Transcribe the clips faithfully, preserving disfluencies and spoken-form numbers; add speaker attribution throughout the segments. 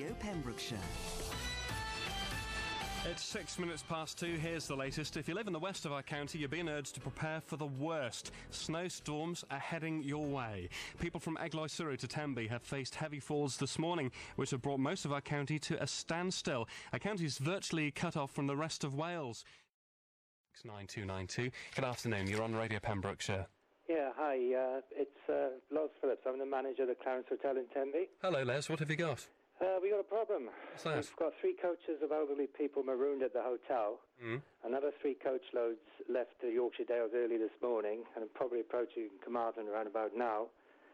Speaker 1: Radio Pembrokeshire.
Speaker 2: It's six minutes past two. Here's the latest. If you live in the west of our county, you're being urged to prepare for the worst. Snowstorms are heading your way. People from Eglwysuru to Tenby have faced heavy falls this morning, which have brought most of our county to a standstill. Our county is virtually cut off from the rest of Wales. six nine two nine two. Good afternoon. You're on Radio Pembrokeshire.
Speaker 3: Yeah, hi. Uh, it's uh, Les Phillips. I'm the manager of the Clarence Hotel in Tenby.
Speaker 2: Hello, Les. What have you got?
Speaker 3: Uh, we got a problem.
Speaker 2: What's that?
Speaker 3: We've got three coaches of elderly people marooned at the hotel.
Speaker 2: Mm.
Speaker 3: Another three coach loads left to Yorkshire Dales early this morning, and are probably approaching Carmarthen around about now.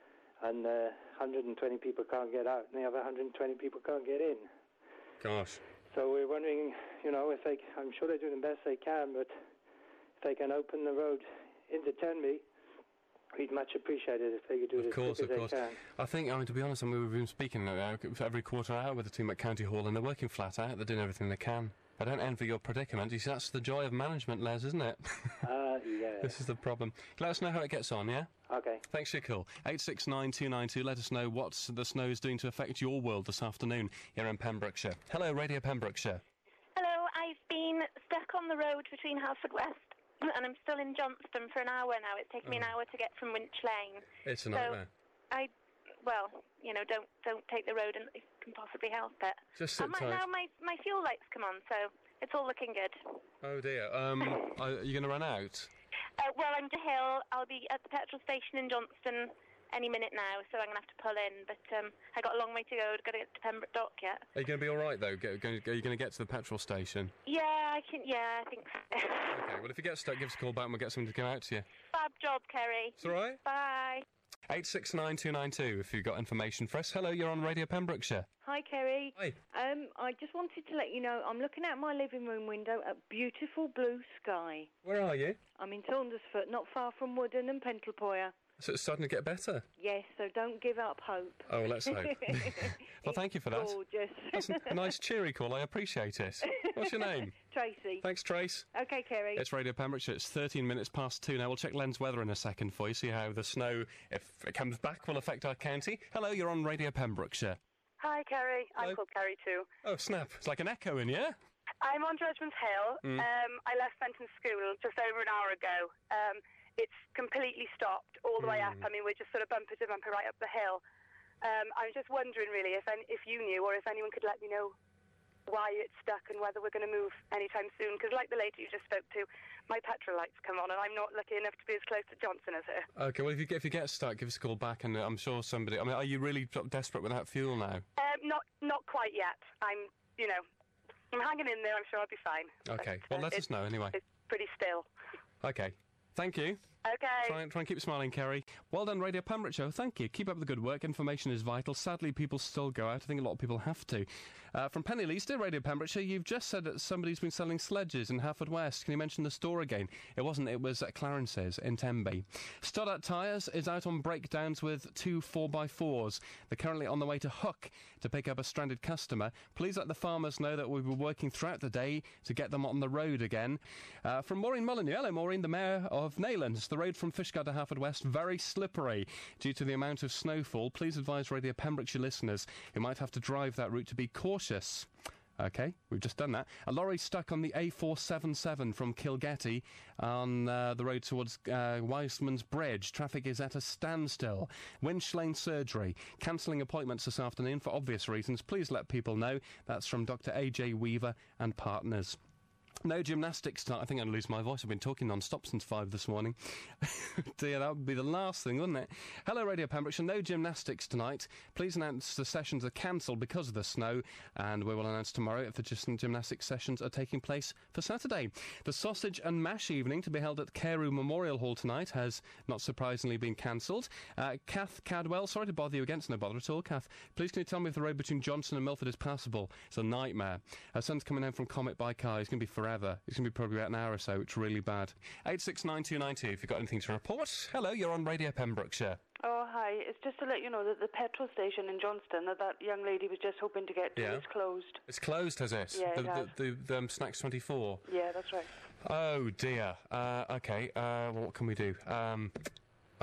Speaker 3: And uh, one hundred twenty people can't get out, and the other one hundred twenty people can't get in.
Speaker 2: Gosh.
Speaker 3: So we're wondering, you know, if they, I'm sure they're doing the best they can, but if they can open the road into Tenby, we'd much appreciate it if they could do it
Speaker 2: Of
Speaker 3: as
Speaker 2: course,
Speaker 3: quick
Speaker 2: of
Speaker 3: as they
Speaker 2: course.
Speaker 3: can.
Speaker 2: I think, I mean, to be honest, I mean, we've been speaking uh, every quarter hour with the team at County Hall, and they're working flat out. They're doing everything they can. I don't envy your predicament. You see, that's the joy of management, Les, isn't it?
Speaker 3: Uh, yeah.
Speaker 2: This is the problem. Let us know how it gets on, yeah?
Speaker 3: Okay.
Speaker 2: Thanks for your call. eight six nine two nine two. Let us know what the snow is doing to affect your world this afternoon here in Pembrokeshire. Hello, Radio Pembrokeshire.
Speaker 4: Hello, I've been stuck on the road between Haverfordwest and I'm still in Johnston for an hour now. It's taken me an
Speaker 2: Oh.
Speaker 4: hour to get from Winch Lane.
Speaker 2: It's a nightmare.
Speaker 4: So I, well, you know, don't don't take the road and if you can possibly help it.
Speaker 2: Just sit
Speaker 4: and my,
Speaker 2: tight.
Speaker 4: now my, my fuel lights come on, so it's all looking good.
Speaker 2: Oh, dear. Um, are you going to run out?
Speaker 4: Uh, well, I'm to Hill. I'll be at the petrol station in Johnston any minute now, so I'm going to have to pull in. But um, I got a long way to go. I've got to get to Pembroke Dock yet.
Speaker 2: Are you going to be all right, though? Go, go, are you going to get to the petrol station?
Speaker 4: Yeah, I can. Yeah, I think so.
Speaker 2: Okay, well, if you get stuck, give us a call back and we'll get someone to come out to you.
Speaker 4: Fab job, Kerry.
Speaker 2: It's all right?
Speaker 4: Bye.
Speaker 2: eight six nine two nine two if you've got information for us. Hello, you're on Radio Pembrokeshire.
Speaker 5: Hi, Kerry.
Speaker 2: Hi.
Speaker 5: Um, I just wanted to let you know I'm looking out my living room window at beautiful blue sky.
Speaker 2: Where are you?
Speaker 5: I'm in Saundersfoot, not far from Woodden and Pentlepoyer.
Speaker 2: So it's starting to get better.
Speaker 5: Yes, so don't give up hope.
Speaker 2: Oh, well, let's hope. Well, thank you for that.
Speaker 5: Gorgeous.
Speaker 2: That's a nice, cheery call. I appreciate it. What's your name?
Speaker 5: Tracy.
Speaker 2: Thanks, Trace.
Speaker 5: Okay, Kerry.
Speaker 2: It's Radio Pembrokeshire. It's thirteen minutes past two now. We'll check Len's weather in a second for you, see how the snow, if it comes back, will affect our county. Hello, you're on Radio Pembrokeshire.
Speaker 6: Hi, Kerry. I'm
Speaker 2: Hello.
Speaker 6: called Kerry too.
Speaker 2: Oh, snap. It's like an echo in here.
Speaker 6: I'm on Judgment Hill.
Speaker 2: Mm.
Speaker 6: Um, I left Fenton School just over an hour ago. Um, it's completely stopped all the way up. I mean, we're just sort of bumper to bumper right up the hill. Um, I was just wondering, really, if any, if you knew or if anyone could let me know why it's stuck and whether we're going to move anytime soon. Because like the lady you just spoke to, my petrol lights come on and I'm not lucky enough to be as close to Johnson as her.
Speaker 2: Okay, well, if you get, if you get stuck, give us a call back and uh, I'm sure somebody... I mean, are you really sort of desperate without fuel now?
Speaker 6: Um, not not quite yet. I'm, you know, I'm hanging in there. I'm sure I'll be fine.
Speaker 2: Okay,
Speaker 6: But,
Speaker 2: well,
Speaker 6: uh,
Speaker 2: let us
Speaker 6: it's-
Speaker 2: know anyway.
Speaker 6: It's pretty still.
Speaker 2: Okay. Thank you.
Speaker 6: Okay.
Speaker 2: Try and, try and keep smiling, Kerry. Well done, Radio Pembrokeshire. Thank you. Keep up the good work. Information is vital. Sadly, people still go out. I think a lot of people have to. Uh, from Penny Leeds to Radio Pembrokeshire, you've just said that somebody's been selling sledges in Haverfordwest. Can you mention the store again? It wasn't. It was at Clarence's in Tenby. Stoddart Tyres is out on breakdowns with two four by fours. They're currently on the way to Hook to pick up a stranded customer. Please let the farmers know that we'll be working throughout the day to get them on the road again. Uh, from Maureen Molyneux. Hello, Maureen, the Mayor of Naylands. The road from Fishguard to Haverfordwest, very slippery due to the amount of snowfall. Please advise Radio Pembrokeshire listeners who might have to drive that route to be cautious. OK, we've just done that. A lorry stuck on the A four seventy-seven from Kilgetty on uh, the road towards uh, Wiseman's Bridge. Traffic is at a standstill. Winch Lane Surgery. Cancelling appointments this afternoon for obvious reasons. Please let people know. That's from Doctor A J Weaver and Partners. No gymnastics tonight. I think I'm going to lose my voice. I've been talking non-stop since five this morning. Dear, that would be the last thing, wouldn't it? Hello, Radio Pembrokeshire. No gymnastics tonight. Please announce the sessions are cancelled because of the snow, and we will announce tomorrow if the gym- gymnastics sessions are taking place for Saturday. The sausage and mash evening to be held at Carew Memorial Hall tonight has, not surprisingly, been cancelled. Uh, Kath Cadwell, sorry to bother you again. It's no bother at all, Kath. Please can you tell me if the road between Johnson and Milford is passable? It's a nightmare. Her son's coming home from Comet by car. He's going to be forever. It's going to be probably about an hour or so. It's really bad. eight six nine two nine two if you've got anything to report. Hello, you're on Radio Pembrokeshire.
Speaker 7: Oh, hi. It's just to let you know that the petrol station in Johnston that that young lady was just hoping to get to
Speaker 2: Yeah.
Speaker 7: is closed.
Speaker 2: It's closed, has it?
Speaker 7: Yeah, it
Speaker 2: the,
Speaker 7: has.
Speaker 2: the, the, the um, Snacks twenty-four.
Speaker 7: Yeah, that's right.
Speaker 2: Oh, dear. Uh, OK, uh, well, what can we do? Um...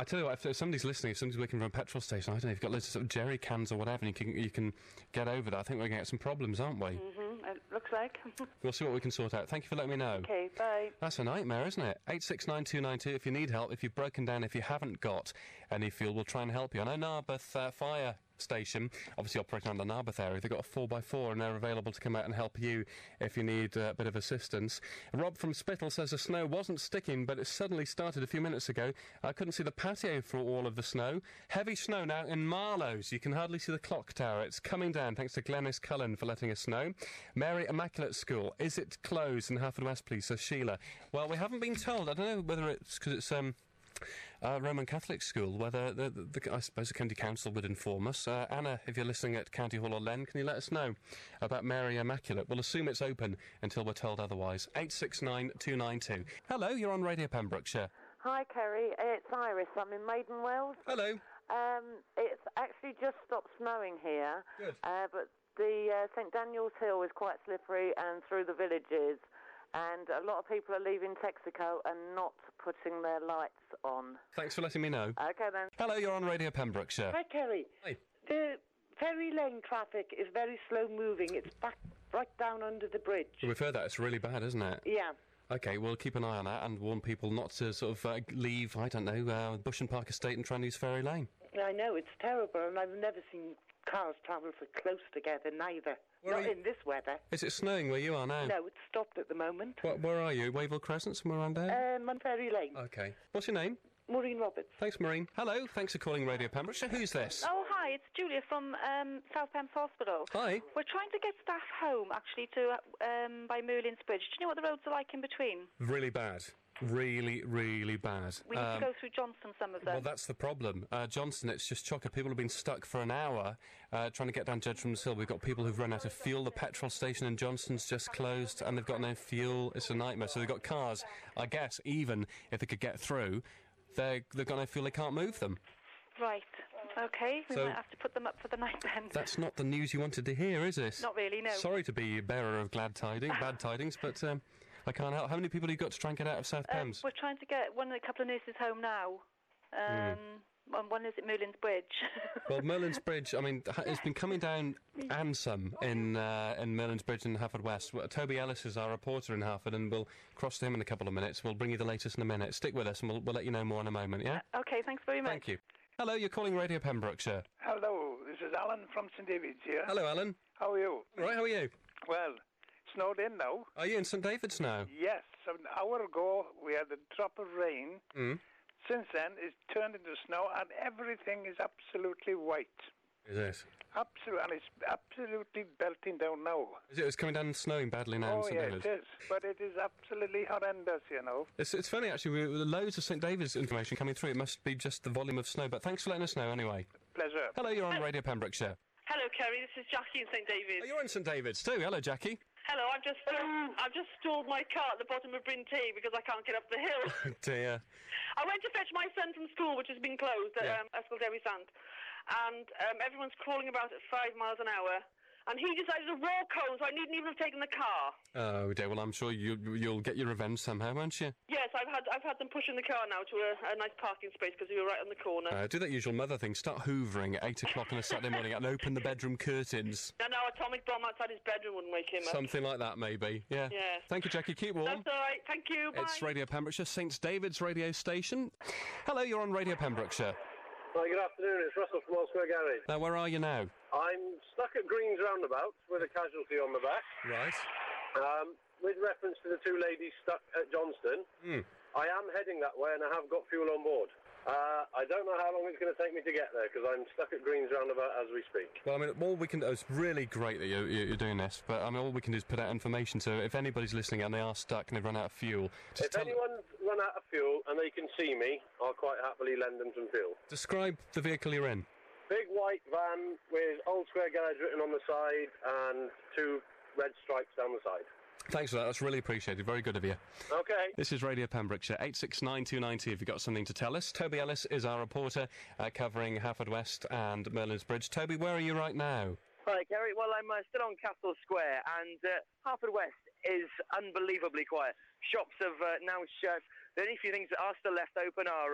Speaker 2: I tell you what, if somebody's listening, if somebody's working from a petrol station, I don't know, if you've got loads of, sort of jerry cans or whatever, and you can, you can get over that, I think we're going to get some problems, aren't we?
Speaker 7: Mm-hmm, it looks like.
Speaker 2: We'll see what we can sort out. Thank you for letting me know.
Speaker 7: Okay, bye.
Speaker 2: That's a nightmare, isn't it? eight six nine two nine two if you need help, if you've broken down, if you haven't got any fuel, we'll try and help you. I know Narberth uh, Fire Station, obviously operating around the Narberth area, they've got a four by four and they're available to come out and help you if you need uh, a bit of assistance. Rob from Spittal says the snow wasn't sticking, but it suddenly started a few minutes ago. I couldn't see the patio for all of the snow. Heavy snow now in Marlows. You can hardly see the clock tower. It's coming down, thanks to Glenys Cullen for letting us know. Mary Immaculate School, is it closed in Haverfordwest, please, says Sheila. Well, we haven't been told. I don't know whether it's because it's um Uh, Roman Catholic school, whether the, the, the, I suppose the County Council would inform us. Uh, Anna, if you're listening at County Hall or Len, can you let us know about Mary Immaculate? We'll assume it's open until we're told otherwise. eight six nine two nine two. Hello, you're on Radio Pembrokeshire.
Speaker 1: Hi, Kerry. It's Iris. I'm in Maiden Wells.
Speaker 2: Hello.
Speaker 1: Um, it's actually just stopped snowing here.
Speaker 2: Good.
Speaker 1: Uh, but the uh, St Daniel's Hill is quite slippery and through the villages. And a lot of people are leaving Texaco and not putting their lights on.
Speaker 2: Thanks for letting me know.
Speaker 1: Okay, then.
Speaker 2: Hello, you're on Radio Pembrokeshire.
Speaker 8: Hi, Kerry.
Speaker 2: Hi.
Speaker 8: The Ferry Lane traffic is very slow moving. It's back right down under the bridge.
Speaker 2: We've heard that. It's really bad, isn't it?
Speaker 8: Yeah.
Speaker 2: OK, we'll keep an eye on that and warn people not to sort of uh, leave, I don't know, uh, Bush and Park Estate and try and use Ferry Lane.
Speaker 8: I know, it's terrible, and I've never seen cars travel so close together, neither.
Speaker 2: Where
Speaker 8: Not
Speaker 2: are you-
Speaker 8: in this weather.
Speaker 2: Is it snowing where you are now?
Speaker 8: No, it's stopped at the moment.
Speaker 2: Wh- where are you? Wavell Crescent, somewhere around there?
Speaker 8: Um, on Ferry Lane.
Speaker 2: OK. What's your name?
Speaker 8: Maureen Roberts.
Speaker 2: Thanks, Maureen. Hello, thanks for calling Radio Pembrokeshire. Who's this?
Speaker 9: Oh, hi, it's Julia from um, South Pembrokeshire Hospital.
Speaker 2: Hi.
Speaker 9: We're trying to get staff home, actually, to um, by Merlin's Bridge. Do you know what the roads are like in between?
Speaker 2: Really bad. Really, really bad.
Speaker 9: We need
Speaker 2: Um,
Speaker 9: to go through Johnston, some of them.
Speaker 2: Well, that's the problem. Uh, Johnston, it's just chocker. People have been stuck for an hour uh, trying to get down Judgmans Hill. We've got people who've run out of fuel. The petrol station in Johnston's just closed and they've got no fuel. It's a nightmare. So they've got cars, I guess, even if they could get through, they're, they've got no fuel, they can't move them.
Speaker 9: Right. OK, we
Speaker 2: So-
Speaker 9: might have to put them up for the night then.
Speaker 2: That's not the news you wanted to hear, is it?
Speaker 9: Not really, no.
Speaker 2: Sorry to be a bearer of glad tidings, bad tidings, but um, I can't help. How many people have you got to try and get out of South
Speaker 9: Um,
Speaker 2: Thames?
Speaker 9: we're trying to get one of a couple of nurses home now. Um, and one is at Merlin's Bridge.
Speaker 2: Well, Merlin's Bridge, I mean, ha- it's been coming down and some in uh, in Merlin's Bridge in Haverfordwest. Well, Toby Ellis is our reporter in Harford, and we'll cross to him in a couple of minutes. We'll bring you the latest in a minute. Stick with us, and we'll, we'll let you know more in a moment, yeah?
Speaker 9: OK, thanks very much.
Speaker 2: Thank you. Hello, you're calling Radio Pembrokeshire.
Speaker 10: Hello, this is Alan from St David's here.
Speaker 2: Hello, Alan.
Speaker 10: How are you?
Speaker 2: All right, how are you?
Speaker 10: Well, snowed in now.
Speaker 2: Are you in St David's now?
Speaker 10: Yes, an hour ago we had a drop of rain.
Speaker 2: Mm.
Speaker 10: Since then, it's turned into snow and everything is absolutely white.
Speaker 2: Is it?
Speaker 10: Absolutely, and it's absolutely belting down now.
Speaker 2: Is it? It's coming down and snowing badly now in
Speaker 10: Oh,
Speaker 2: St
Speaker 10: yeah,
Speaker 2: David's.
Speaker 10: it is. But it is absolutely horrendous, you know.
Speaker 2: It's, it's funny, actually. We, with loads of St David's information coming through. It must be just the volume of snow. But thanks for letting us know anyway.
Speaker 10: Pleasure.
Speaker 2: Hello, you're on Radio Pembrokeshire.
Speaker 11: Hello, Kerry. This is Jackie in St David's.
Speaker 2: Oh, you're in St David's too. Hello, Jackie.
Speaker 11: Hello. I've just um, I've just stalled my car at the bottom of Bryn Tee because I can't get up the hill.
Speaker 2: Oh, dear.
Speaker 11: I went to fetch my son from school, which has been closed at
Speaker 2: Yeah.
Speaker 11: um, Yscol Dewi Sant, and um, everyone's crawling about at five miles an hour. And he decided to roll cones, so I needn't even have taken the car.
Speaker 2: Oh, dear. Well, I'm sure you, you'll get your revenge somehow, won't you?
Speaker 11: Yes, I've had I've had them pushing the car now to a, a nice parking space because we were right on the corner.
Speaker 2: Uh, do that usual mother thing. Start hoovering at eight o'clock on a Saturday morning and open the bedroom curtains.
Speaker 11: No, no, atomic bomb outside his bedroom wouldn't wake him up.
Speaker 2: Something like that, maybe. Yeah.
Speaker 11: Yes.
Speaker 2: Thank you, Jackie. Keep warm.
Speaker 11: That's all right. Thank you. Bye.
Speaker 2: It's Radio Pembrokeshire, St David's radio station. Hello, you're on Radio Pembrokeshire.
Speaker 12: Hi, good afternoon. It's Russell from Old Square Garage.
Speaker 2: Now, where are you now?
Speaker 12: I'm stuck at Green's Roundabout with a casualty on the back.
Speaker 2: Right.
Speaker 12: Um, with reference to the two ladies stuck at Johnston,
Speaker 2: Hmm.
Speaker 12: I am heading that way and I have got fuel on board. Uh, I don't know how long it's going to take me to get there because I'm stuck at Green's Roundabout as we speak.
Speaker 2: Well, I mean, all we can do, it's really great that you're, you're doing this, but I mean, all we can do is put out information. So if anybody's listening and they are stuck and they've run out of fuel, just
Speaker 12: If
Speaker 2: tell
Speaker 12: anyone's run out of fuel and they can see me, I'll quite happily lend them some fuel.
Speaker 2: describe the vehicle you're in.
Speaker 12: Big white van with Old Square Garage written on the side and two red stripes down the side.
Speaker 2: Thanks for that. That's really appreciated. Very good of you.
Speaker 12: Okay.
Speaker 2: This is Radio Pembrokeshire, eight six nine two nine two if you've got something to tell us. Toby Ellis is our reporter uh, covering Haverfordwest and Merlin's Bridge. Toby, where are you right now?
Speaker 13: Hi, Kerry. Well, I'm uh, still on Castle Square, and uh, Haverfordwest is unbelievably quiet. Shops have uh, now shut. The only few things that are still left open are uh,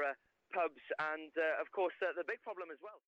Speaker 13: pubs, and uh, of course uh, the big problem as well.